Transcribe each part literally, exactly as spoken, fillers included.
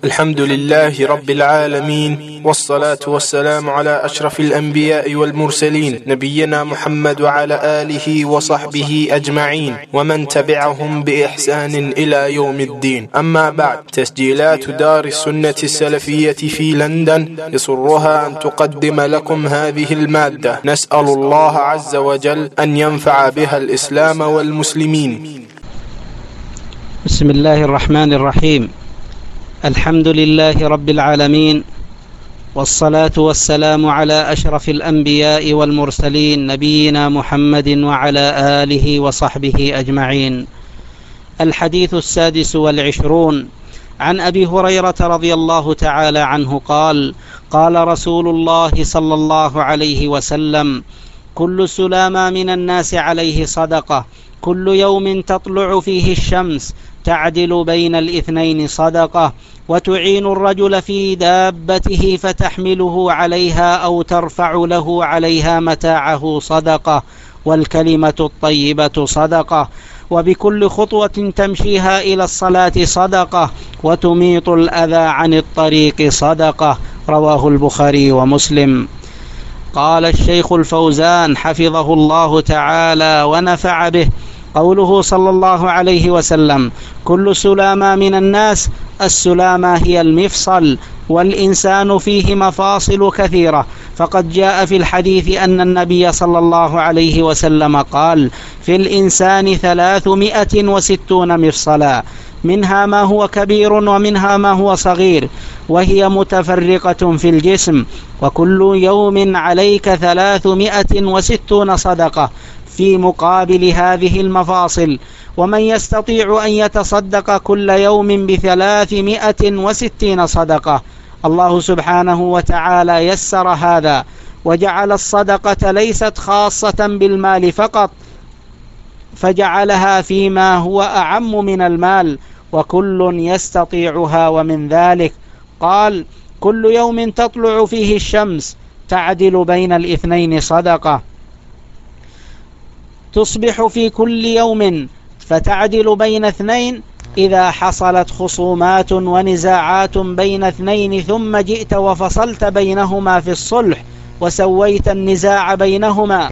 الحمد لله رب العالمين، والصلاة والسلام على أشرف الأنبياء والمرسلين، نبينا محمد وعلى آله وصحبه أجمعين ومن تبعهم بإحسان إلى يوم الدين. أما بعد، تسجيلات دار السنة السلفية في لندن يسرها أن تقدم لكم هذه المادة. نسأل الله عز وجل أن ينفع بها الإسلام والمسلمين. بسم الله الرحمن الرحيم. الحمد لله رب العالمين، والصلاة والسلام على أشرف الأنبياء والمرسلين، نبينا محمد وعلى آله وصحبه أجمعين. الحديث السادس والعشرون عن أبي هريرة رضي الله تعالى عنه قال: قال رسول الله صلى الله عليه وسلم: كل سلامة من الناس عليه صدقة، كل يوم تطلع فيه الشمس تعدل بين الاثنين صدقة، وتعين الرجل في دابته فتحمله عليها أو ترفع له عليها متاعه صدقة، والكلمة الطيبة صدقة، وبكل خطوة تمشيها إلى الصلاة صدقة، وتميط الأذى عن الطريق صدقة. رواه البخاري ومسلم. قال الشيخ الفوزان حفظه الله تعالى ونفع به: قوله صلى الله عليه وسلم: كل سلامة من الناس، السلامة هي المفصل، والإنسان فيه مفاصل كثيرة، فقد جاء في الحديث أن النبي صلى الله عليه وسلم قال: في الإنسان ثلاثمائة وستون مفصلا، منها ما هو كبير ومنها ما هو صغير، وهي متفرقة في الجسم، وكل يوم عليك ثلاثمائة وستون صدقة في مقابل هذه المفاصل. ومن يستطيع أن يتصدق كل يوم بثلاثمائة وستين صدقة. الله سبحانه وتعالى يسر هذا، وجعل الصدقة ليست خاصة بالمال فقط، فجعلها فيما هو أعم من المال، وكل يستطيعها. ومن ذلك قال: كل يوم تطلع فيه الشمس تعدل بين الاثنين صدقة، تصبح في كل يوم فتعدل بين اثنين إذا حصلت خصومات ونزاعات بين اثنين، ثم جئت وفصلت بينهما في الصلح، وسويت النزاع بينهما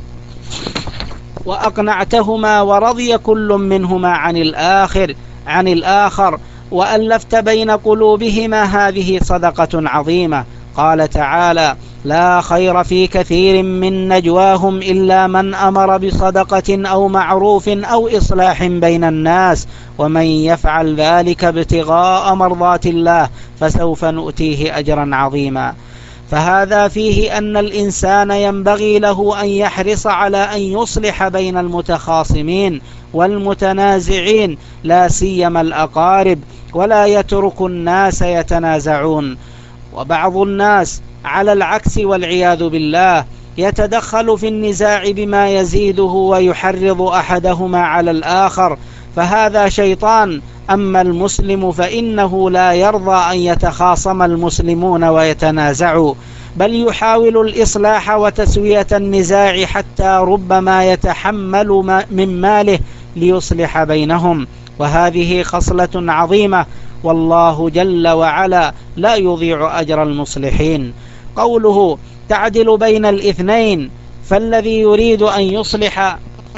وأقنعتهما، ورضي كل منهما عن الآخر عن الآخر وألفت بين قلوبهما، هذه صدقة عظيمة. قال تعالى: لا خير في كثير من نجواهم إلا من أمر بصدقة أو معروف أو إصلاح بين الناس، ومن يفعل ذلك ابتغاء مرضات الله فسوف نؤتيه أجرا عظيما. فهذا فيه أن الإنسان ينبغي له أن يحرص على أن يصلح بين المتخاصمين والمتنازعين، لا سيما الأقارب، ولا يترك الناس يتنازعون. وبعض الناس على العكس والعياذ بالله يتدخل في النزاع بما يزيده ويحرض أحدهما على الآخر، فهذا شيطان. أما المسلم فإنه لا يرضى أن يتخاصم المسلمون ويتنازعوا، بل يحاول الإصلاح وتسوية النزاع، حتى ربما يتحمل من ماله ليصلح بينهم، وهذه خصلة عظيمة، والله جل وعلا لا يضيع أجر المصلحين. قوله تعدل بين الاثنين، فالذي يريد أن يصلح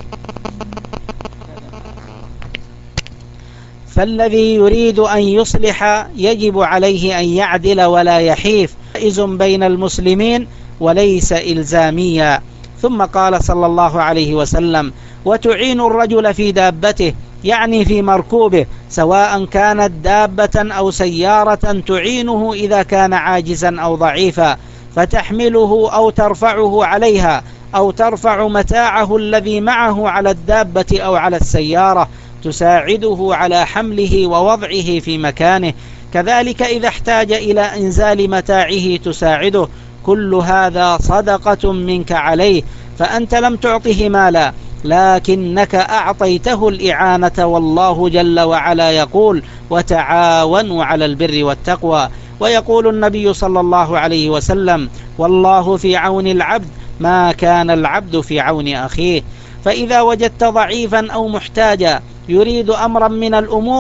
فالذي يريد أن يصلح يجب عليه أن يعدل ولا يحيف، جائز بين المسلمين وليس إلزاميا. ثم قال صلى الله عليه وسلم: وتعين الرجل في دابته، يعني في مركوبه، سواء كانت دابة أو سيارة، تعينه إذا كان عاجزا أو ضعيفا، فتحمله أو ترفعه عليها، أو ترفع متاعه الذي معه على الدابة أو على السيارة، تساعده على حمله ووضعه في مكانه. كذلك إذا احتاج إلى إنزال متاعه تساعده. كل هذا صدقة منك عليه، فأنت لم تعطه مالا، لكنك أعطيته الإعانة. والله جل وعلا يقول: وتعاونوا على البر والتقوى. ويقول النبي صلى الله عليه وسلم: والله في عون العبد ما كان العبد في عون أخيه. فإذا وجدت ضعيفا أو محتاجا يريد أمرا من الأمور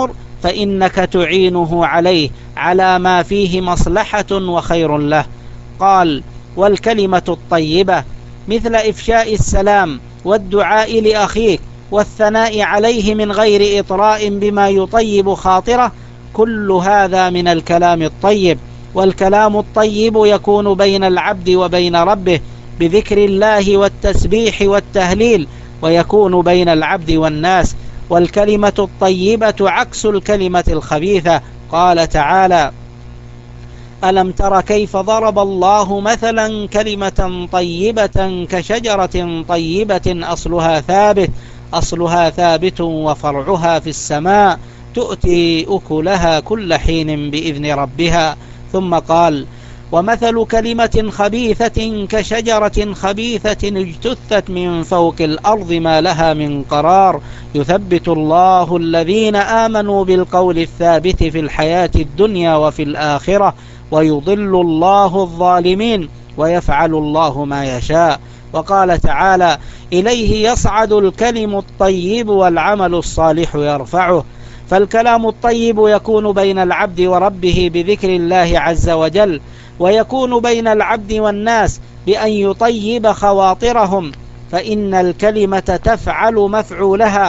فإنك تعينه عليه على ما فيه مصلحة وخير له. قال: والكلمة الطيبة مثل إفشاء السلام والدعاء لأخيك والثناء عليه من غير إطراء بما يطيب خاطره، كل هذا من الكلام الطيب. والكلام الطيب يكون بين العبد وبين ربه بذكر الله والتسبيح والتهليل، ويكون بين العبد والناس. والكلمة الطيبة عكس الكلمة الخبيثة. قال تعالى: ألم تر كيف ضرب الله مثلا كلمة طيبة كشجرة طيبة أصلها ثابت أصلها ثابت وفرعها في السماء تؤتي أكلها كل حين بإذن ربها. ثم قال: ومثل كلمة خبيثة كشجرة خبيثة اجتثت من فوق الأرض ما لها من قرار يثبت الله الذين آمنوا بالقول الثابت في الحياة الدنيا وفي الآخرة ويضل الله الظالمين ويفعل الله ما يشاء. وقال تعالى: إليه يصعد الكلم الطيب والعمل الصالح يرفعه. فالكلام الطيب يكون بين العبد وربه بذكر الله عز وجل، ويكون بين العبد والناس بأن يطيب خواطرهم، فإن الكلمة تفعل مفعولها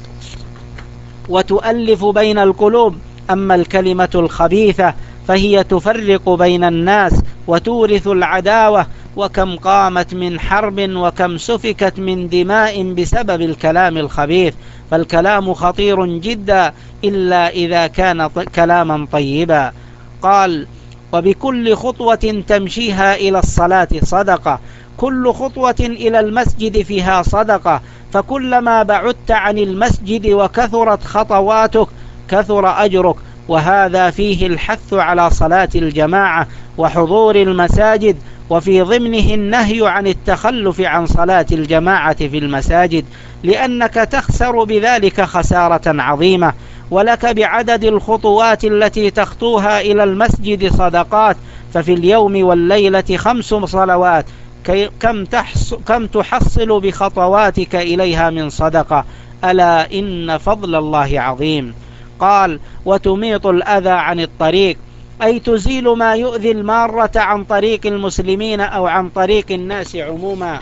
وتؤلف بين القلوب. أما الكلمة الخبيثة فهي تفرق بين الناس وتورث العداوة، وكم قامت من حرب وكم سفكت من دماء بسبب الكلام الخبيث. فالكلام خطير جدا إلا إذا كان كلاما طيبا. قال: وبكل خطوة تمشيها إلى الصلاة صدقة، كل خطوة إلى المسجد فيها صدقة، فكلما بعدت عن المسجد وكثرت خطواتك كثر أجرك. وهذا فيه الحث على صلاة الجماعة وحضور المساجد، وفي ضمنه النهي عن التخلف عن صلاة الجماعة في المساجد، لأنك تخسر بذلك خسارة عظيمة. ولك بعدد الخطوات التي تخطوها إلى المسجد صدقات، ففي اليوم والليلة خمس صلوات، كم, كم تحصل بخطواتك إليها من صدقة؟ ألا إن فضل الله عظيم. قال: وتميط الأذى عن الطريق، أي تزيل ما يؤذي المارة عن طريق المسلمين أو عن طريق الناس عموما،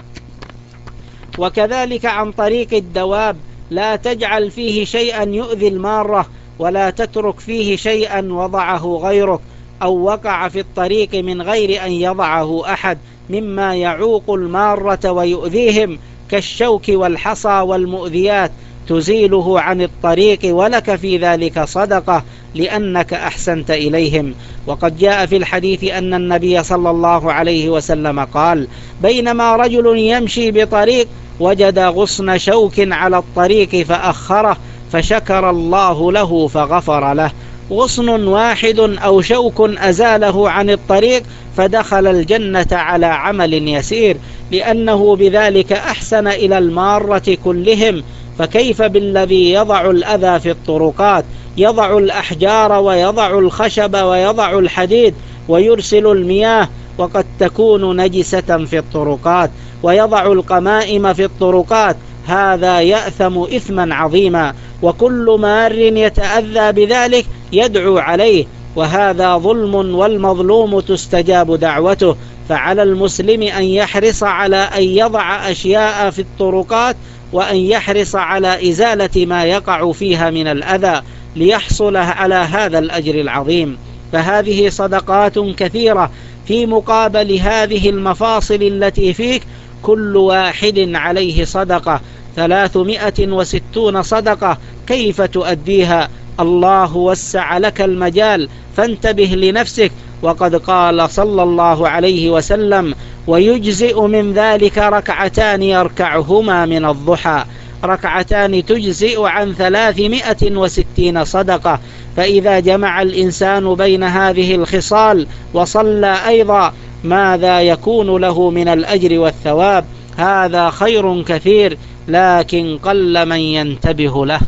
وكذلك عن طريق الدواب. لا تجعل فيه شيئا يؤذي المارة، ولا تترك فيه شيئا وضعه غيرك أو وقع في الطريق من غير أن يضعه أحد مما يعوق المارة ويؤذيهم، كالشوك والحصى والمؤذيات، تزيله عن الطريق، ولك في ذلك صدقة لأنك أحسنت إليهم. وقد جاء في الحديث أن النبي صلى الله عليه وسلم قال: بينما رجل يمشي بطريق وجد غصن شوك على الطريق فأخره، فشكر الله له فغفر له. غصن واحد أو شوك أزاله عن الطريق فدخل الجنة على عمل يسير، لأنه بذلك أحسن إلى المارة كلهم. فكيف بالذي يضع الأذى في الطرقات، يضع الأحجار ويضع الخشب ويضع الحديد ويرسل المياه وقد تكون نجسة في الطرقات، ويضع القمائم في الطرقات، هذا يأثم إثما عظيما، وكل مار يتأذى بذلك يدعو عليه، وهذا ظلم، والمظلوم تستجاب دعوته. فعلى المسلم أن يحرص على أن يضع أشياء في الطرقات، وأن يحرص على إزالة ما يقع فيها من الأذى ليحصل على هذا الأجر العظيم. فهذه صدقات كثيرة في مقابل هذه المفاصل التي فيك، كل واحد عليه صدقة، ثلاثمائة وستون صدقة. كيف تؤديها؟ الله وسع لك المجال، فانتبه لنفسك. وقد قال صلى الله عليه وسلم: ويجزئ من ذلك ركعتان يركعهما من الضحى، ركعتان تجزئ عن ثلاثمائة وستين صدقة. فإذا جمع الإنسان بين هذه الخصال وصلى أيضا، ماذا يكون له من الأجر والثواب؟ هذا خير كثير، لكن قل من ينتبه له.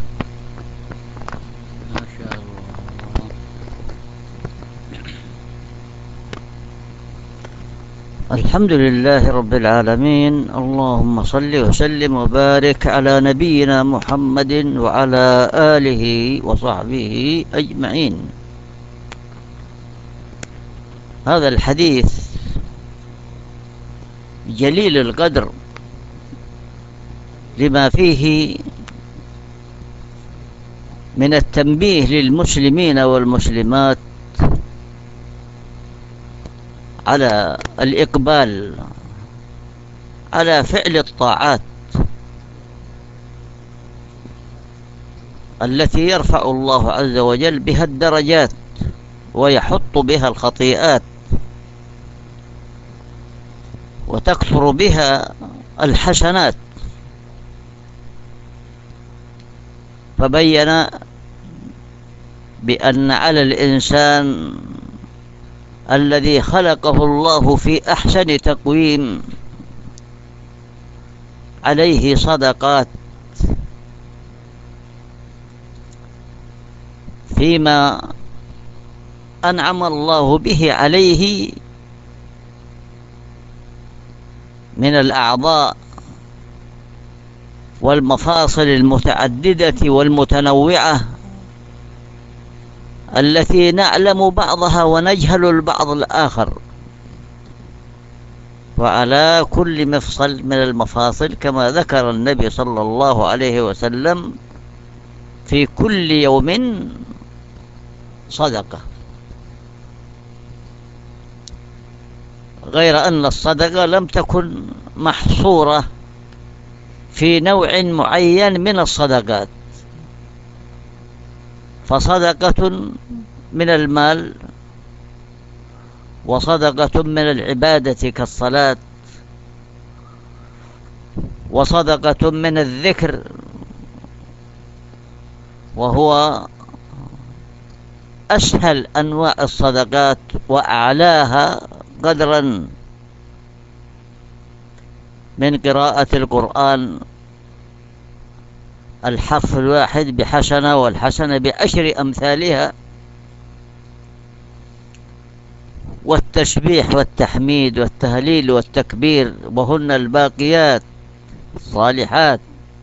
الحمد لله رب العالمين، اللهم صل وسلم وبارك على نبينا محمد وعلى آله وصحبه أجمعين. هذا الحديث جليل القدر لما فيه من التنبيه للمسلمين والمسلمات على الإقبال على فعل الطاعات التي يرفع الله عز وجل بها الدرجات ويحط بها الخطيئات وتكثر بها الحسنات. فبين بأن على الإنسان الذي خلقه الله في أحسن تقويم عليه صدقات فيما أنعم الله به عليه من الأعضاء والمفاصل المتعددة والمتنوعة التي نعلم بعضها ونجهل البعض الآخر. وعلى كل مفصل من المفاصل كما ذكر النبي صلى الله عليه وسلم في كل يوم صدقة، غير أن الصدقة لم تكن محصورة في نوع معين من الصدقات، فصدقة من المال وصدقة من العبادة كالصلاة وصدقة من الذكر وهو أسهل أنواع الصدقات وأعلاها قدرا من قراءة القرآن، الحرف الواحد بحسنة والحسنة بعشر أمثالها، والتسبيح والتحميد والتهليل والتكبير وهن الباقيات الصالحات.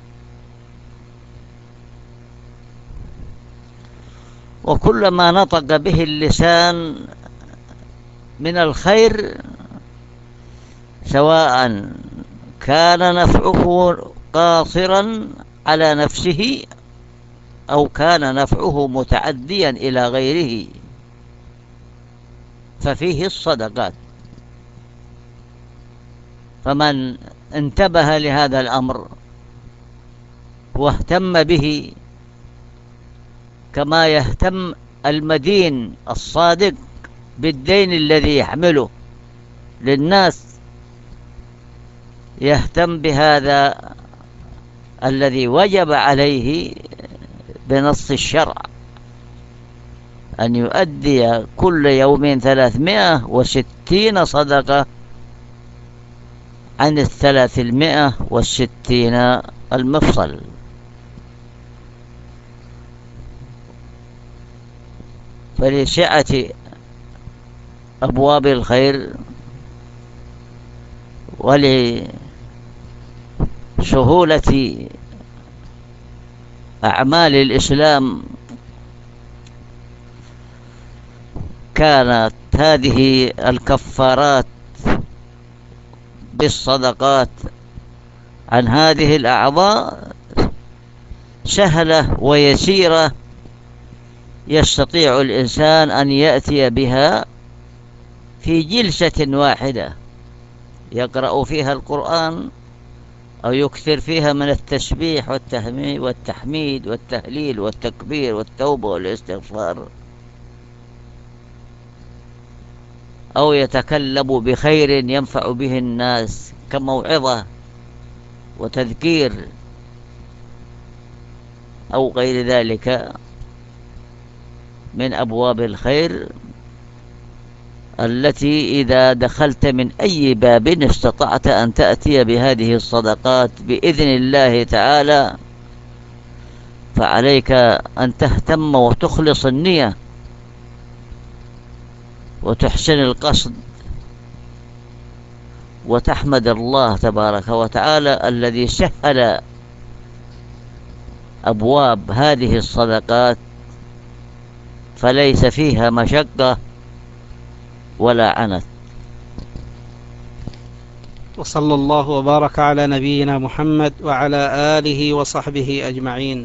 وكلما نطق به اللسان من الخير سواء كان نفعه قاصرا على نفسه أو كان نفعه متعديا إلى غيره ففيه الصدقات. فمن انتبه لهذا الأمر واهتم به كما يهتم المدين الصادق بالدين الذي يحمله للناس، يهتم بهذا الذي وجب عليه بنص الشرع أن يؤدي كل يوم ثلاثمائة وستين صدقة عن الثلاثمائة والستين المفصل. فلسعة أبواب الخير ولسهولة أعمال الإسلام كانت هذه الكفارات بالصدقات عن هذه الأعضاء سهلة ويسيرة، يستطيع الإنسان أن يأتي بها في جلسة واحدة يقرأ فيها القرآن أو يكثر فيها من التسبيح والتحميد والتهليل والتكبير والتوبة والاستغفار، أو يتكلم بخير ينفع به الناس كموعظة وتذكير أو غير ذلك من أبواب الخير التي إذا دخلت من أي باب استطعت أن تأتي بهذه الصدقات بإذن الله تعالى، فعليك أن تهتم وتخلص النية وتحسن القصد وتحمد الله تبارك وتعالى الذي سهل أبواب هذه الصدقات فليس فيها مشقة ولا عنت. وصلى الله وبارك على نبينا محمد وعلى آله وصحبه أجمعين.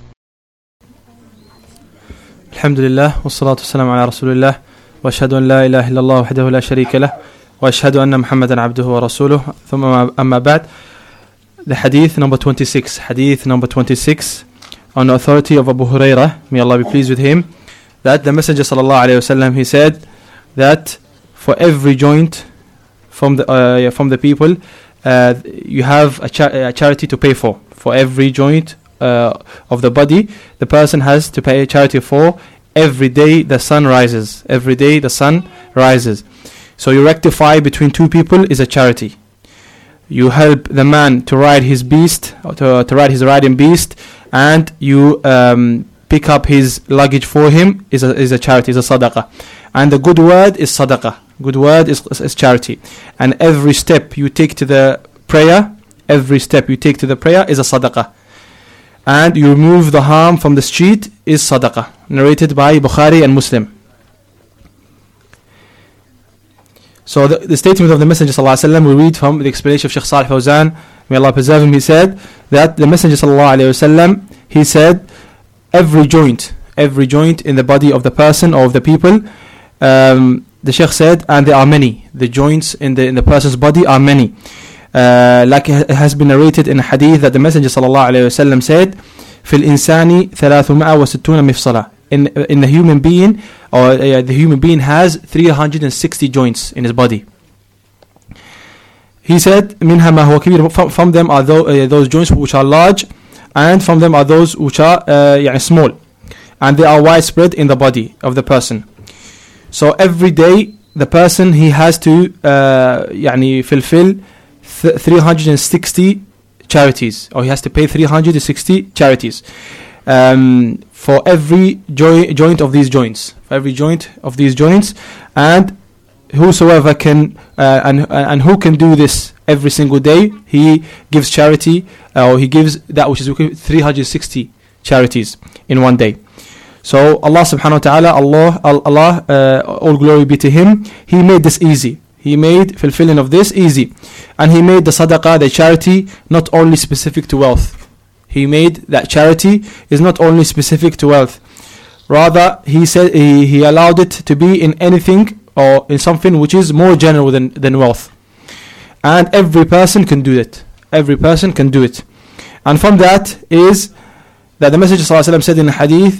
الحمد لله والصلاة والسلام على رسول الله وأشهد أن لا إله إلا الله وحده لا شريك له وأشهد أن محمدا عبده ورسوله ثم أما بعد. The hadith number twenty-six, hadith number twenty-six, on the authority of Abu Hurairah, may Allah be pleased with him, that the Messenger sallallahu alayhi wasallam, he said that for every joint from the uh, from the people, uh, you have a, cha- a charity to pay for. For every joint uh, of the body, the person has to pay a charity for every day the sun rises. Every day the sun rises. So you rectify between two people is a charity. You help the man to ride his beast, to, to ride his riding beast, and you um, pick up his luggage for him is a, is a charity, is a sadaqah. And the good word is sadaqah. Good word is, is charity. And every step you take to the prayer, every step you take to the prayer is a sadaqah. And you remove the harm from the street is sadaqah. Narrated by Bukhari and Muslim. So the, the statement of the Messenger sallallahu alaihi wasallam, we read from the explanation of Shaykh Salih Fawzan, may Allah preserve him. He said that the Messenger sallallahu alaihi wasallam, he said every joint, every joint in the body of the person or of the people, um, the Shaykh said, and there are many. The joints in the in the person's body are many. Uh, like it has been narrated in a hadith that the Messenger sallallahu alaihi wasallam said, "Fil insani thalathum'a wa sittuna mifsala." In in the human being, or uh, the human being has three hundred sixty joints in his body. He said, "Minha ma huwa kabir." From, from them are those, uh, those joints which are large, and from them are those which are uh, يعني small, and they are widespread in the body of the person. So every day the person, he has to uh, يعني fulfill th- three hundred sixty charities, or he has to pay three hundred sixty charities. Um, for every jo- joint of these joints, for every joint of these joints, and whosoever can uh, and and who can do this every single day, he gives charity, uh, or he gives that which is three hundred sixty charities in one day. So Allah subhanahu wa ta'ala, Allah, Allah, uh, all glory be to Him. He made this easy. He made fulfilling of this easy, and He made the sadaqah, the charity, not only specific to wealth. He made that charity is not only specific to wealth. Rather, he said he, he allowed it to be in anything or in something which is more general than, than wealth. And every person can do it. Every person can do it. And from that is that the Messenger sallallahu alaihi wasallam said in the hadith,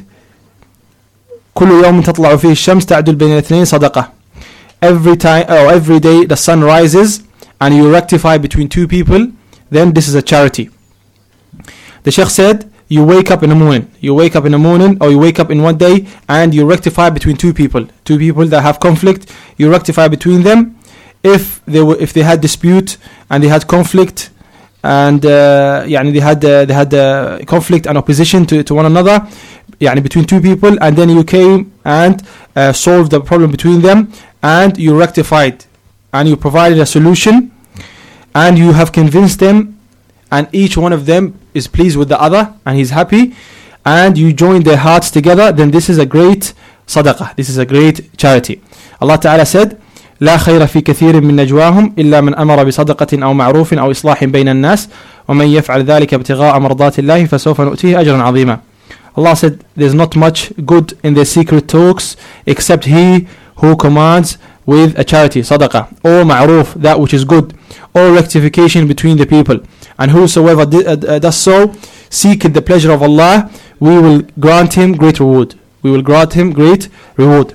كل يوم تطلع فيه الشمس تعدل بين الاثنين صدقة. Every time or every day the sun rises and you rectify between two people, then this is a charity. The Sheikh said, you wake up in the morning, you wake up in the morning, or you wake up in one day, and you rectify between two people, two people that have conflict. You rectify between them. If they were, if they had dispute and they had conflict, and uh, يعني they had uh, they had uh, conflict and opposition to, to one another, يعني between two people, and then you came and uh, solved the problem between them, and you rectified, and you provided a solution, and you have convinced them, and each one of them is pleased with the other and he's happy, and you join their hearts together, then this is a great sadaqah, this is a great charity. Allah Ta'ala said, لا خير في كثير من نجواهم إلا من أمر بصدقة أو معروف أو إصلاح بين الناس ومن يفعل ذلك ابتغاء مرضات الله فسوف نؤتيه أجرا عظيما. Allah said, there's not much good in their secret talks except he who commands with a charity, sadaqah, or ma'roof, that which is good, or rectification between the people. And whosoever di- uh, does so, seeking the pleasure of Allah, we will grant him great reward. We will grant him great reward.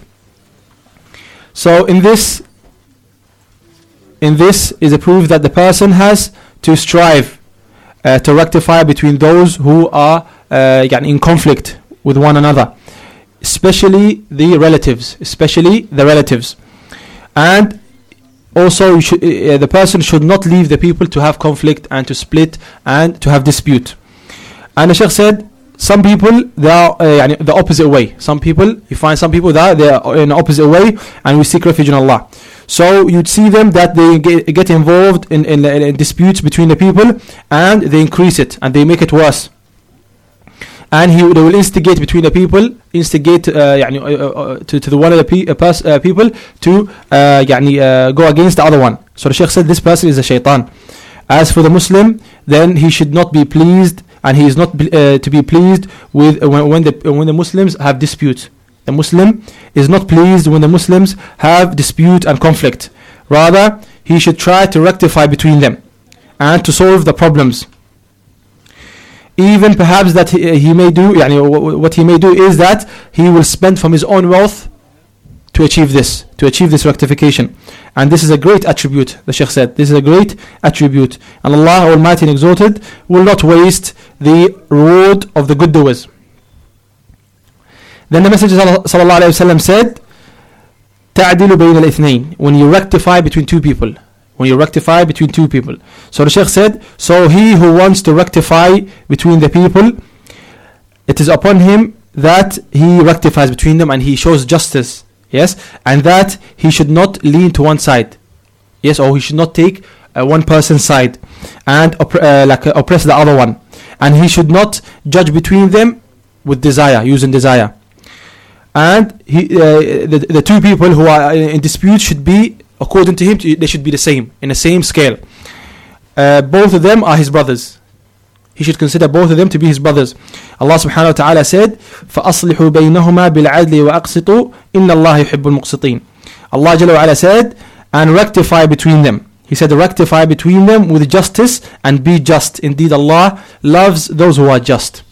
So in this, in this is a proof that the person has to strive uh, to rectify between those who are uh, in conflict with one another, especially the relatives, especially the relatives. And also you should, uh, the person should not leave the people to have conflict and to split and to have dispute. And the Shaykh said, some people they are uh, the opposite way. Some people, you find some people that they are in the opposite way, and we seek refuge in Allah. So you'd see them that they get, get involved in, in, in disputes between the people, and they increase it and they make it worse. And he they will instigate between the people, instigate uh, يعني, uh, uh, to, to the one of the pe- uh, pers- uh, people to uh, يعني, uh, go against the other one. So the Shaykh said this person is a shaitan. As for the Muslim, then he should not be pleased, and he is not uh, to be pleased with uh, when, when the when the Muslims have dispute. The Muslim is not pleased when the Muslims have dispute and conflict. Rather, he should try to rectify between them and to solve the problems. Even perhaps that he, he may do, يعني, what he may do is that he will spend from his own wealth to achieve this, to achieve this rectification. And this is a great attribute, the Shaykh said. This is a great attribute. And Allah Almighty and Exalted will not waste the reward of the good doers. Then the Messenger sallallahu alayhi wa sallam said, تَعْدِلُ بَيْنَ الْإِثْنَيْنِ, when you rectify between two people. When you rectify between two people. So the Shaykh said, so he who wants to rectify between the people, it is upon him that he rectifies between them and he shows justice. Yes, and that he should not lean to one side. Yes, or he should not take uh, one person's side and opp- uh, like uh, oppress the other one. And he should not judge between them with desire, using desire. And he, uh, the, the two people who are in dispute should be, according to him, they should be the same, in the same scale. Uh, both of them are his brothers. He should consider both of them to be his brothers. Allah subhanahu wa ta'ala said, فَأَصْلِحُوا بَيْنَهُمَا بِالْعَدْلِ وَأَقْسِطُوا إِنَّ اللَّهَ يُحِبُّ الْمُقْسِطِينَ. Allah Jalla wa Ala said, and rectify between them. He said, rectify between them with justice and be just. Indeed, Allah loves those who are just.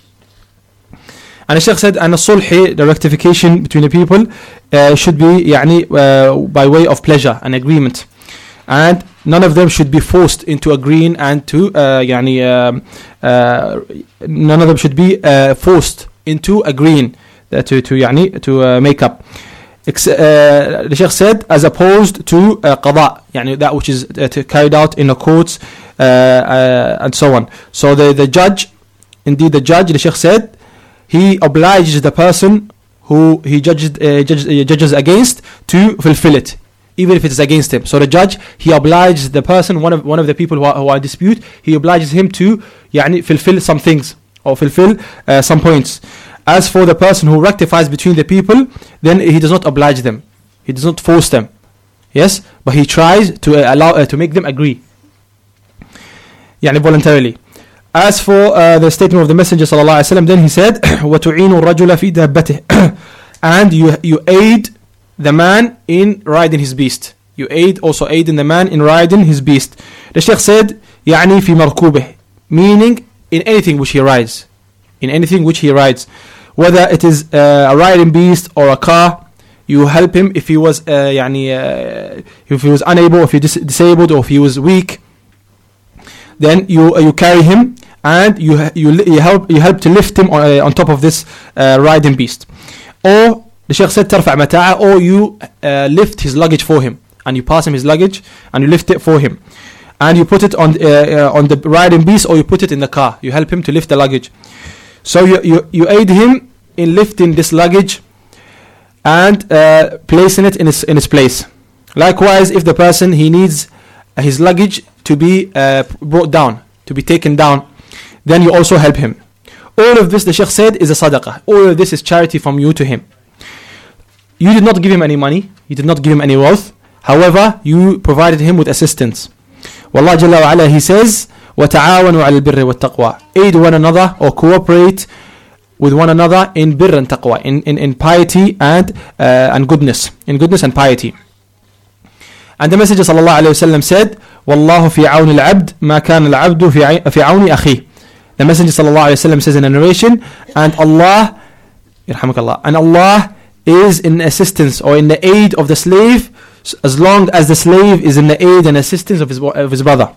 And the Shaykh said, and the sulh, the rectification between the people, uh, should be يعني, uh, by way of pleasure and agreement. And none of them should be forced into agreeing and to uh, يعني, um, uh, none of them should be uh, forced into agreeing uh, to to يعني, to uh, make up. Ex- uh, the Shaykh said, as opposed to uh, qada, يعني, that which is uh, carried out in the courts uh, uh, and so on. So the the judge, indeed the judge, the Shaykh said, he obliges the person who he judges uh, judges, uh, judges against to fulfill it, even if it is against him. So the judge, he obliges the person, one of one of the people who are, who are in dispute, he obliges him to يعني, fulfill some things or fulfill uh, some points. As for the person who rectifies between the people, then he does not oblige them, he does not force them. Yes, but he tries to uh, allow uh, to make them agree, يعني, voluntarily. As for uh, the statement of the Messenger sallallahu alaihi wasallam, then he said, وَتُعِينُ الرَّجُلَ فِي دَابَّتِهِ, and you you aid the man in riding his beast. You aid also aid in the man in riding his beast. The Shaykh said, يعني في مركوبه, meaning in anything which he rides, in anything which he rides, whether it is uh, a riding beast or a car. You help him if he was uh, يعني, uh, if he was unable, if he dis- disabled, or if he was weak. Then you uh, you carry him and you you you help you help to lift him on, uh, on top of this uh, riding beast. Or the Shaykh said, ترفع متاعه, or you uh, lift his luggage for him, and you pass him his luggage and you lift it for him, and you put it on uh, uh, on the riding beast, or you put it in the car. You help him to lift the luggage. So you you, you aid him in lifting this luggage and uh, placing it in its in its place. Likewise, if the person he needs his luggage to be uh, brought down, to be taken down, then you also help him. All of this, the Shaykh said, is a sadaqah. All of this is charity from you to him. You did not give him any money, you did not give him any wealth. However, you provided him with assistance. Wallah Jalla wa Ala, he says, وَتَعَاوَنُوا عَلَى الْبِرِّ وَالتَّقْوَى, aid one another or cooperate with one another in birr and taqwa, in, in, in piety and uh, and goodness, in goodness and piety. And the Messenger sallallahu alayhi wa sallam said, وَاللَّهُ فِي عَوْنِ الْعَبْدِ مَا كَانَ الْعَبْدُ فِي عَوْنِ أَخِيهِ. The Messenger sallallahu alayhi wa sallam says in a narration, and Allah, yarhamukallah, and Allah is in assistance or in the aid of the slave as long as the slave is in the aid and assistance of his of his brother.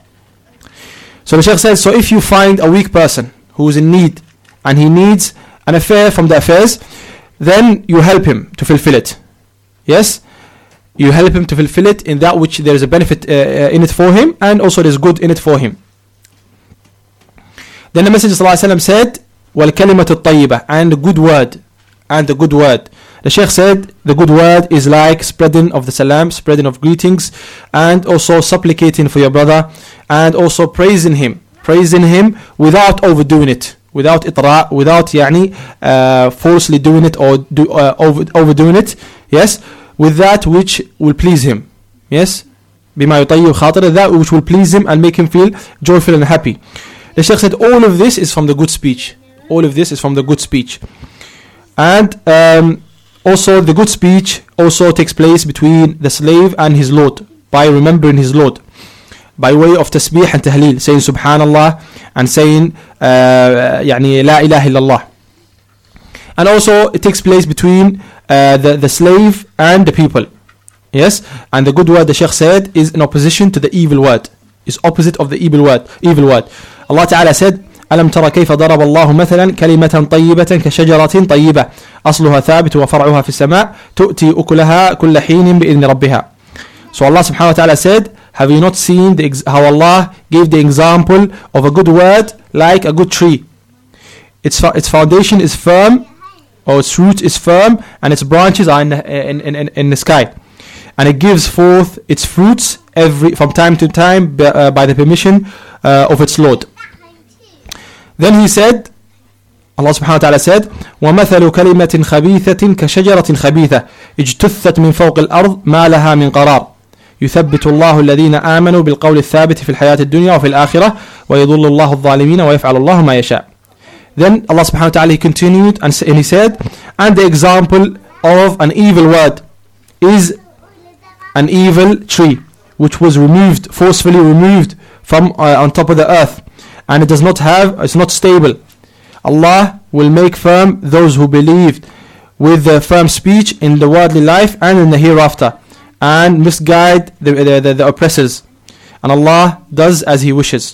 So the Shaykh says, so if you find a weak person who is in need and he needs an affair from the affairs, then you help him to fulfill it. Yes? You help him to fulfill it in that which there is a benefit uh, uh, in it for him, and also there is good in it for him. Then the Messenger sallallahu alaihi wasallam said, وَالْكَلِمَةُ الطَّيِّبَةُ, and the good word, and the good word. The Shaykh said the good word is like spreading of the salam, spreading of greetings, and also supplicating for your brother, and also praising him, praising him without overdoing it, without itra, without yani uh, falsely doing it or do, uh, over, overdoing it. Yes, with that which will please him. Yes, بما يطيب خاطره, that which will please him and make him feel joyful and happy. The Shaykh said all of this is from the good speech. All of this is from the good speech. And um, also the good speech also takes place between the slave and his Lord, by remembering his Lord, by way of tasbih and tahleel, saying subhanallah and saying uh, يعني la ilaha illallah. And also it takes place between uh, the, the slave and the people. Yes, and the good word, the Shaykh said, is in opposition to the evil word, is opposite of the evil word. Evil word. Allah Ta'ala said, ألم ترى كيف ضرب الله مثلا كلمة طيبة كشجرة طيبة أصلها ثابت وفرعها في السماء تؤتي أكلها كل حين بإذن ربها. So Allah Subhanahu wa Ta'ala said, have you not seen the ex- how Allah gave the example of a good word like a good tree? Its its foundation is firm, or its root is firm, and its branches are in the, in, in, in, in the sky, and it gives forth its fruits every from time to time by, uh, by the permission uh, of its Lord. Then he said, Allah subhanahu wa ta'ala said, وَمَثَلُ كَلِمَةٍ خَبِيثَةٍ كَشَجَرَةٍ خَبِيثَةٍ اجْتُثَّتْ مِنْ فَوْقِ الْأَرْضِ مَا لَهَا مِنْ قَرَارٍ يثبت الله الذين آمنوا بالقول الثابت في الحياة الدنيا وفي الآخرة ويضل الله الظالمين ويفعل الله ما يشاء. Then Allah subhanahu wa ta'ala continued and he said, and the example of an evil word is an evil tree which was removed, forcefully removed from uh, on top of the earth, and it does not have, it's not stable. Allah will make firm those who believed with the firm speech in the worldly life and in the hereafter, and misguide the, the, the, the oppressors, and Allah does as He wishes.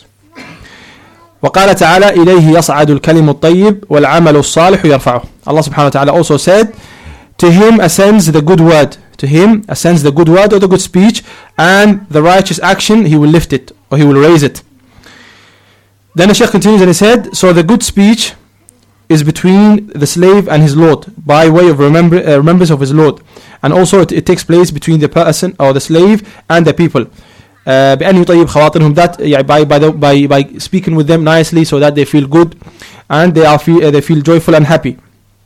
وقال تعالى إليه يصعد الكلم الطيب والعمل الصالح يرفعه. Allah subhanahu wa ta'ala also said, to Him ascends the good word, to Him ascends the good word or the good speech, and the righteous action He will lift it or He will raise it. Then the Shaykh continues and he said, so the good speech is between the slave and his Lord by way of remember, uh, remembrance of his Lord, and also it, it takes place between the person or the slave and the people. Uh, بأن يطيب خواطرهم, that yeah, by by, the, by by speaking with them nicely so that they feel good and they are feel, uh, they feel joyful and happy.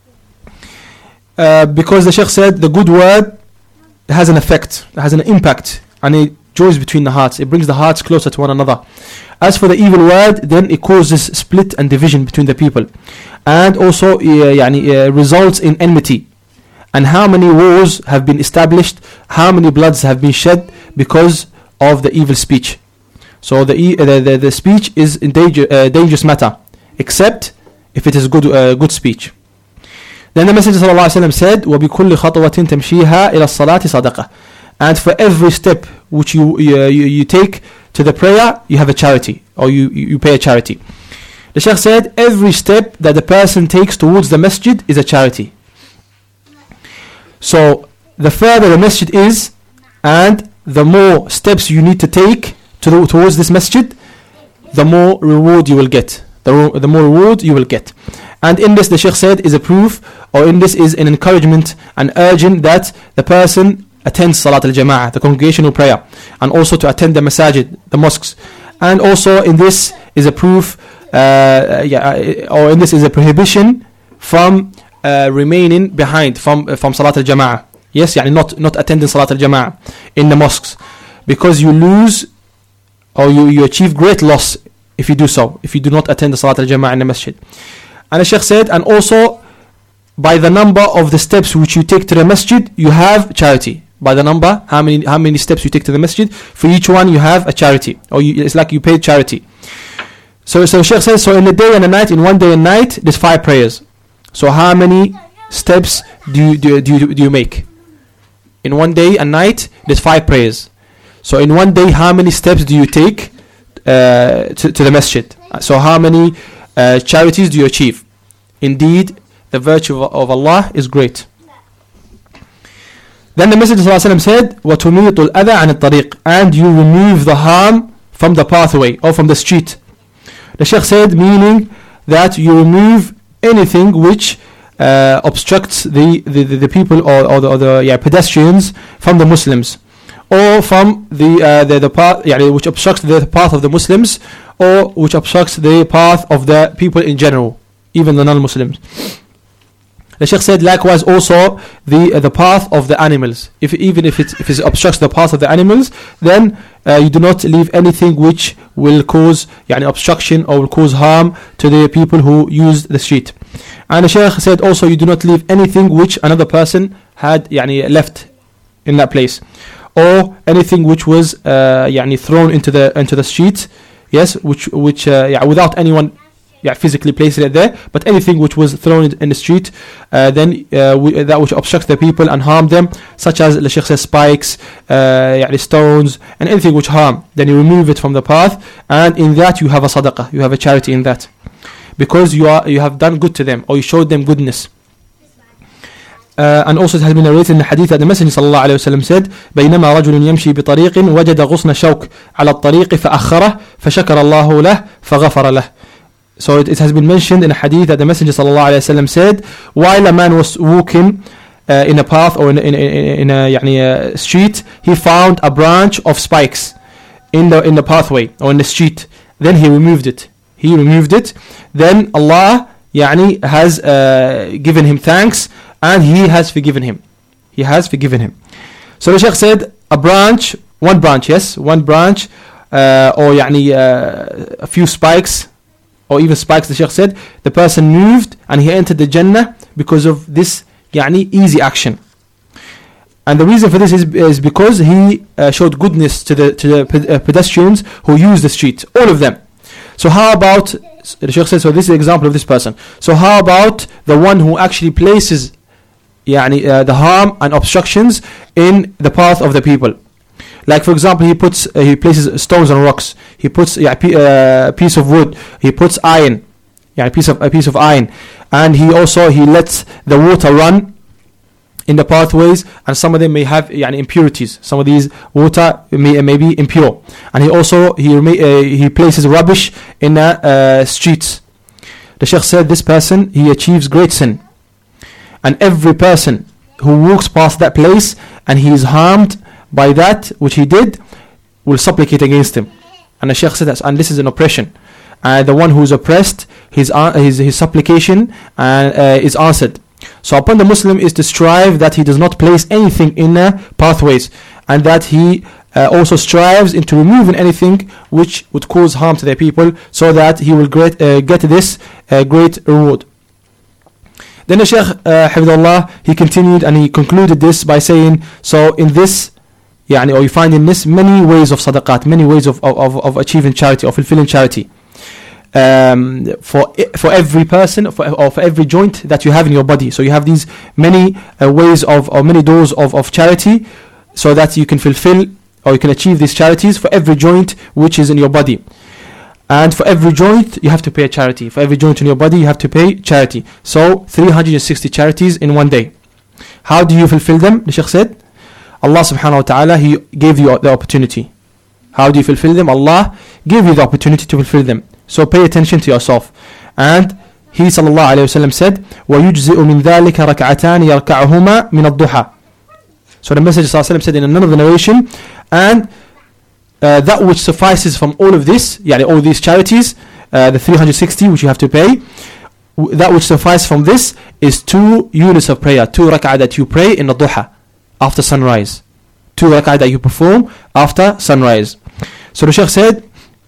Uh, because the Shaykh said the good word has an effect, has an impact, and it joins between the hearts. It brings the hearts closer to one another. As for the evil word, then it causes split and division between the people, and also uh, يعني, uh, results in enmity. And how many wars have been established, how many bloods have been shed because of the evil speech. So the e- the, the, the speech is a danger, uh, dangerous matter, except if it is good uh, good speech. Then the Messenger sallallahu alaihi wasallam said, وَبِكُلِّ خَطْوَةٍ تَمْشِيهَا إِلَى الصَّلَاةِ صَدَقَةً. And for every step which you, you you you take to the prayer, you have a charity, or you, you pay a charity. The Shaykh said, every step that the person takes towards the masjid is a charity. So the further the masjid is, and the more steps you need to take to the, towards this masjid, the more reward you will get. The, the more reward you will get. And in this, the Shaykh said, is a proof, or in this is an encouragement and urging that the person attends Salat al-Jama'ah, the congregational prayer, and also to attend the masajid, the mosques. And also in this is a proof, uh, yeah, or in this is a prohibition from uh, remaining behind from uh, from Salat al-Jama'ah. Yes, yani not not attending Salat al-Jama'ah in the mosques, because you lose or you, you achieve great loss if you do so, if you do not attend the Salat al-Jama'ah in the masjid. And the Shaykh said, and also by the number of the steps which you take to the masjid, you have charity. By the number, how many how many steps you take to the masjid, for each one you have a charity, or you, it's like you pay charity. So so Shaykh says, so in the day and the night, in one day and night, there's five prayers. So how many steps do you do, do, you, do you make? In one day and night, there's five prayers. So in one day, how many steps do you take uh, to, to the masjid? So how many uh, charities do you achieve? Indeed, the virtue of, of Allah is great. Then the Messenger ﷺ said, وَتُمِيطُ الْأَذَى عَنِ الطَّرِيقِ, and you remove the harm from the pathway or from the street. The Shaykh said, meaning that you remove anything which uh, obstructs the, the, the, the people or, or the, or the yeah, pedestrians from the Muslims, or from the uh, the, the path يعني, which obstructs the path of the Muslims, or which obstructs the path of the people in general, even the non-Muslims. The Shaykh said likewise also the uh, the path of the animals. If even if it if it obstructs the path of the animals, then uh, you do not leave anything which will cause يعني, obstruction or will cause harm to the people who use the street. And the Shaykh said also you do not leave anything which another person had يعني, left in that place, or anything which was uh, يعني, thrown into the into the street, yes, which which uh, yeah, without anyone yeah, physically placing it there, but anything which was thrown in the street, uh, then uh, we, that which obstructs the people and harm them, such as the Shaykh says spikes, uh, yeah, stones, and anything which harm, then you remove it from the path, and in that you have a sadaqah, you have a charity in that, because you are you have done good to them, or you showed them goodness. Uh, and also it has been narrated in the hadith that the Messenger صلى الله عليه وسلم said بينما رجل يمشي بطريق وجد غصن شوك على الطريق فأخره فشكر الله له فغفر له. So it, it has been mentioned in a hadith that the Messenger صلى الله عليه وسلم said, while a man was walking uh, in a path or in, in, in, in a, يعني, a street, he found a branch of spikes in the in the pathway or in the street. Then he removed it. He removed it. Then Allah يعني, has uh, given him thanks, and he has forgiven him. He has forgiven him. So the Shaykh said, a branch, one branch, yes, one branch, uh, or يعني, uh, a few spikes, or even spikes, the Shaykh said, the person moved and he entered the Jannah because of this يعني, easy action. And the reason for this is, is because he uh, showed goodness to the, to the pe- uh, pedestrians who use the street, all of them. So how about, the Shaykh said, so this is an example of this person. So how about the one who actually places يعني, uh, the harm and obstructions in the path of the people? Like for example, he puts uh, he places stones and rocks. He puts a yeah, p- uh, piece of wood. He puts iron, yeah, a piece of a piece of iron, and he also he lets the water run in the pathways, and some of them may have yeah, impurities. Some of these water may, may be impure, and he also he uh, he places rubbish in the uh, streets. The Shaykh said this person he achieves great sin, and every person who walks past that place and he is harmed by that which he did will supplicate against him. And the Shaykh said that, and this is an oppression, and uh, the one who is oppressed, his uh, his his supplication uh, uh, is answered. So upon the Muslim is to strive that he does not place anything in uh, pathways, and that he uh, also strives into removing anything which would cause harm to their people, so that he will great, uh, get this uh, great reward. Then the Shaykh uh, Hafidhullah, he continued and he concluded this by saying, so in this يعني, or you find in this many ways of sadaqat, many ways of, of, of achieving charity or fulfilling charity. Um, for for every person, for, or for every joint that you have in your body. So you have these many uh, ways of, or many doors of, of charity, so that you can fulfill or you can achieve these charities for every joint which is in your body. And for every joint you have to pay a charity. For every joint in your body you have to pay charity. So three hundred sixty charities in one day. How do you fulfill them? The Shaykh said, Allah subhanahu wa ta'ala, He gave you the opportunity. How do you fulfill them? Allah gave you the opportunity to fulfill them. So pay attention to yourself. And He sallallahu alayhi wa sallam said, وَيُجْزِئُ مِنْ ذَلِكَ رَكْعَتَانِ يَرْكَعُهُمَا مِنَ الضُّحَى. So the Messenger sallallahu alayhi wa sallam said in another narration, and uh, that which suffices from all of this, yani all these charities, uh, the three hundred sixty which you have to pay, w- that which suffices from this is two units of prayer, two rak'ah that you pray in the duha, after sunrise. Two rak'ah that you perform after sunrise. So the Shaykh said,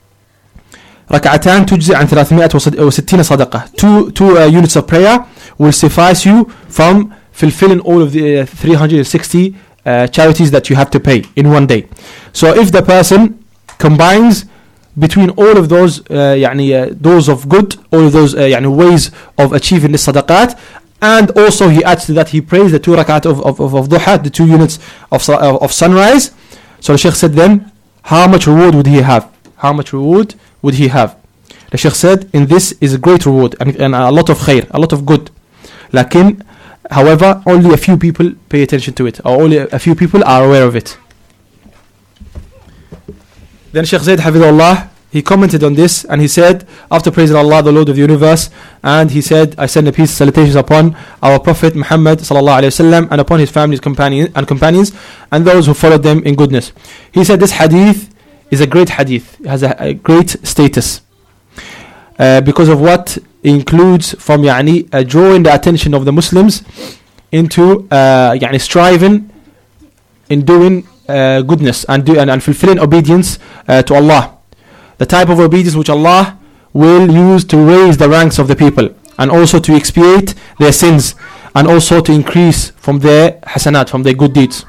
ركعتان تجزئ عن ثلاثمائة وستين صدقة. Two, two uh, units of prayer will suffice you from fulfilling all of the uh, three hundred sixty uh, charities that you have to pay in one day. So if the person combines between all of those uh, يعني, uh, doors of good, all of those uh, يعني, ways of achieving this sadaqat, and also he adds to that, he prays the two rakat of, of, of, of duha, the two units of, of, of sunrise. So the Shaykh said then, how much reward would he have? How much reward would he have? The Shaykh said, in this is a great reward and, and a lot of khair, a lot of good. Lakin, however, only a few people pay attention to it, or only a few people are aware of it. Then Shaykh Zaid Hafidhullah, he commented on this and he said, after praising Allah, the Lord of the universe, and he said, I send the peace and salutations upon our Prophet Muhammad sallallahu alaihi wasallam and upon his family companions and companions and those who followed them in goodness. He said this hadith is a great hadith. It has a, a great status uh, because of what it includes from yani, uh, drawing the attention of the Muslims into uh, yani, striving in doing uh, goodness and, do, and, and fulfilling obedience uh, to Allah. The type of obedience which Allah will use to raise the ranks of the people and also to expiate their sins and also to increase from their hasanat, from their good deeds.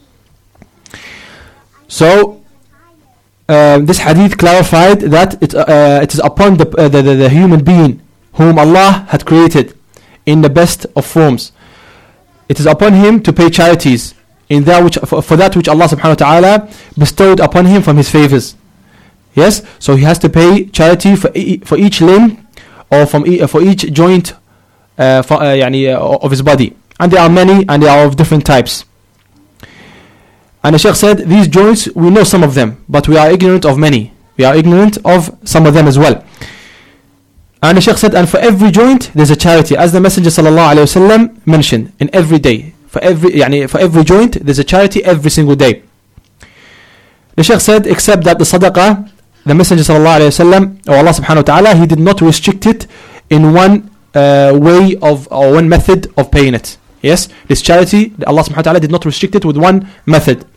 So uh, this hadith clarified that it, uh, it is upon the, uh, the, the, the human being whom Allah had created in the best of forms. It is upon him to pay charities in that which, for, for that which Allah subhanahu wa ta'ala bestowed upon him from his favors. Yes, so he has to pay charity for e- for each limb or from e- for each joint uh, for, uh, يعني, uh, of his body. And there are many and they are of different types. And the Shaykh said, these joints, we know some of them, but we are ignorant of many. We are ignorant of some of them as well. And the Shaykh said, and for every joint, there's a charity. As the Messenger sallallahu alayhi wasallam mentioned, in every day. For every, يعني, for every joint, there's a charity every single day. The Shaykh said, except that the sadaqah, the Messenger sallallahu alayhi wasallam, or Allah subhanahu wa ta'ala, he did not restrict it in one uh, way of, or one method of paying it. Yes, this charity, Allah subhanahu wa ta'ala did not restrict it with one method.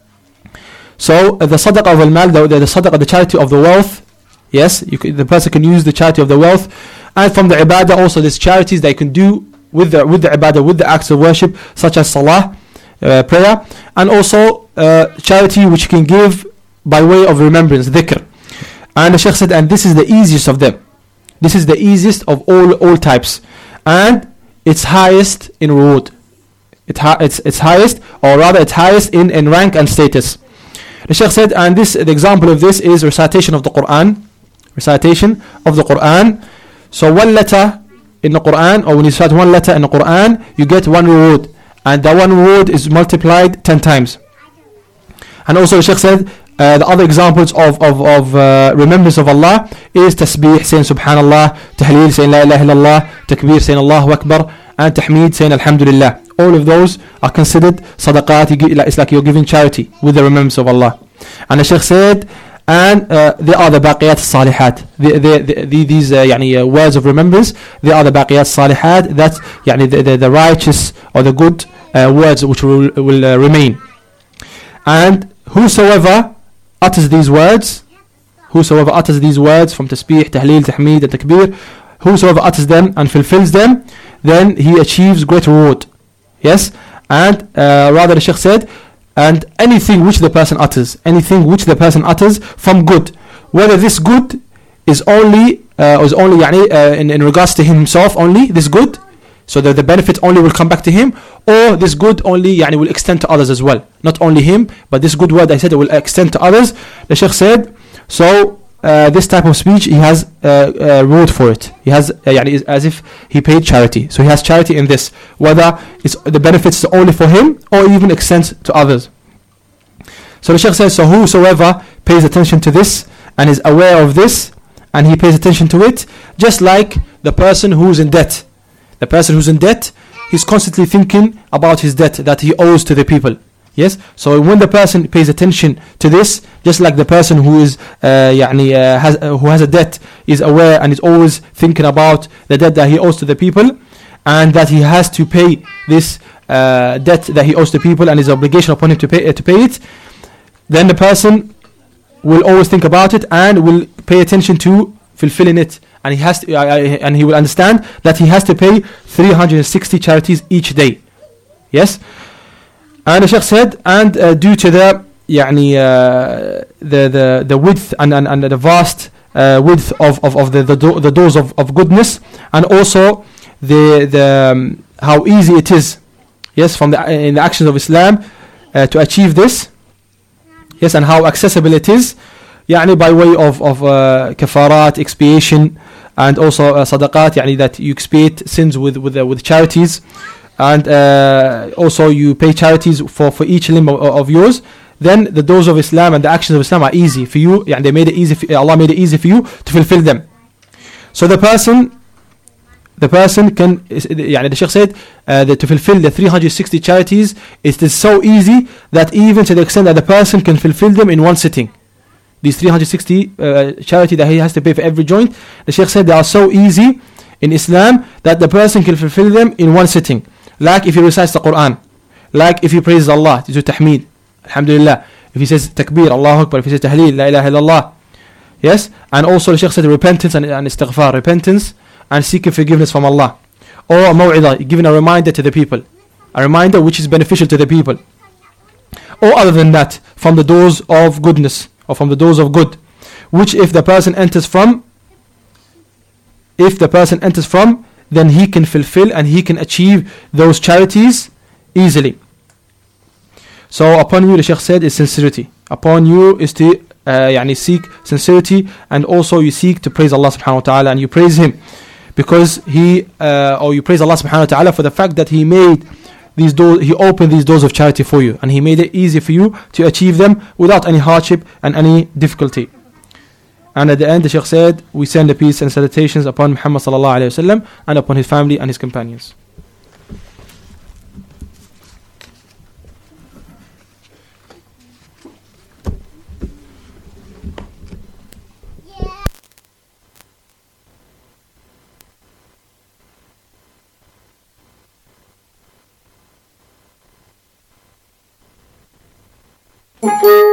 So uh, the sadaqah of al-mal, the, the, the sadaqah, the charity of the wealth, yes, you can, the person can use the charity of the wealth. And from the ibadah also, there's charities they can do with the, with the ibadah, with the acts of worship, such as salah, uh, prayer, and also uh, charity which you can give by way of remembrance, dhikr. And the Shaykh said, and this is the easiest of them. This is the easiest of all all types, and it's highest in reward. It ha- it's it's highest, or rather, it's highest in, in rank and status. The Shaykh said, and this the example of this is recitation of the Quran. Recitation of the Quran. So one letter in the Quran, or when you recite one letter in the Quran, you get one reward, and that one reward is multiplied ten times. And also the Shaykh said, Uh, the other examples of, of, of uh, remembrance of Allah is tasbih, saying subhanallah, tahleel, saying la ilaha illallah, takbir, saying Allahu Akbar, and tahmeed, saying alhamdulillah. All of those are considered sadaqat. It's like you're giving charity with the remembrance of Allah. And the Shaykh said, and uh, they are the baqiyat salihat. The, the, the, the, these uh, يعني, uh, words of remembrance, they are the baqiyat salihat. That's يعني, the, the, the righteous or the good uh, words which will, will uh, remain. And whosoever utters these words, whosoever utters these words from tasbih, tahleel, tahmeed and takbir, whosoever utters them and fulfills them, then he achieves great reward. Yes, and uh, rather the Shaykh said, and anything which the person utters, anything which the person utters from good, whether this good is only uh, is only يعني, uh, in, in regards to himself only, this good, so that the benefit only will come back to him, or this good only يعني, will extend to others as well. Not only him, but this good word I said it will extend to others. The Shaykh said, so uh, this type of speech, he has uh, uh, reward for it. He has, uh, يعني, as if he paid charity. So he has charity in this, whether it's, the benefits is only for him, or even extends to others. So the Shaykh says, so whosoever pays attention to this, and is aware of this, and he pays attention to it, just like the person who's in debt. The person who's in debt, he's constantly thinking about his debt that he owes to the people. Yes, so when the person pays attention to this, just like the person who is uh, يعني, uh, has uh, who has a debt is aware and is always thinking about the debt that he owes to the people, and that he has to pay this uh, debt that he owes to people, and his obligation upon him to pay uh, to pay it, then the person will always think about it and will pay attention to fulfilling it. And he has to, uh, and he will understand that he has to pay three hundred sixty charities each day. Yes, and the Shaykh said, and uh, due to the يعني, uh, the the the width and and, and the vast uh, width of of, of the the, do- the doors of, of goodness, and also the the um, how easy it is, yes, from the in the actions of Islam uh, to achieve this, yes, and how accessible it is, يعني, by way of of uh, kafarat, expiation. And also uh, sadaqat, يعني, that you expiate sins with with uh, with charities, and uh, also you pay charities for, for each limb of, of yours. then the doors of Islam and the actions of Islam are easy for you. يعني they made it easy for, Allah made it easy for you to fulfill them. So the person the person can, يعني the Shaykh said uh, that to fulfill the three hundred sixty charities, it is so easy that even to the extent that the person can fulfill them in one sitting. These three hundred sixty uh, charity that he has to pay for every joint, the Shaykh said they are so easy in Islam that the person can fulfill them in one sitting. Like if he recites the Quran, like if he praises Allah, to do tahmeed, alhamdulillah, if he says takbir, Allahu Akbar, if he says tahleel, la ilaha illallah. Yes, and also the Shaykh said repentance and, and istighfar, repentance and seeking forgiveness from Allah. Or a maw'idah, giving a reminder to the people, a reminder which is beneficial to the people. Or other than that, from the doors of goodness, or from the doors of good, which if the person enters from, if the person enters from, then he can fulfill and he can achieve those charities easily. So upon you, the Shaykh said, is sincerity. Upon you is to uh, يعني seek sincerity, and also you seek to praise Allah subhanahu wa ta'ala, and you praise Him because He, uh, or you praise Allah subhanahu wa ta'ala for the fact that He made these doors, He opened these doors of charity for you, and He made it easy for you to achieve them without any hardship and any difficulty. And at the end, the Shaykh said, we send the peace and salutations upon Muhammad sallallahu alayhi wa sallam and upon his family and his companions. Thank you.